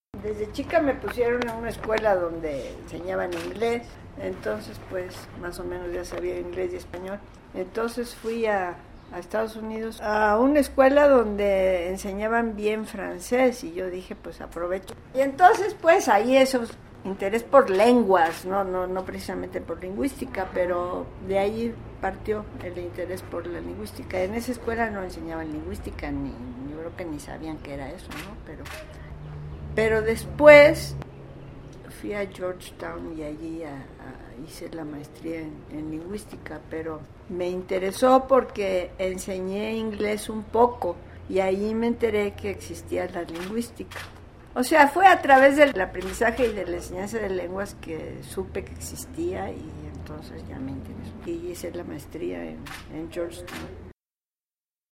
Desde chica me pusieron en una escuela donde enseñaban inglés, entonces pues más o menos ya sabía inglés y español. Entonces fui a Estados Unidos a una escuela donde enseñaban bien francés y yo dije pues aprovecho. Y entonces pues ahí esos interés por lenguas, no precisamente por lingüística, pero de ahí partió el interés por la lingüística. En esa escuela no enseñaban lingüística, ni yo creo que ni sabían qué era eso, ¿no? Pero después fui a Georgetown y allí hice la maestría en lingüística, pero me interesó porque enseñé inglés un poco y ahí me enteré que existía la lingüística. O sea, fue a través del aprendizaje y de la enseñanza de lenguas que supe que existía y entonces ya me interesó. Y hice la maestría en Georgetown.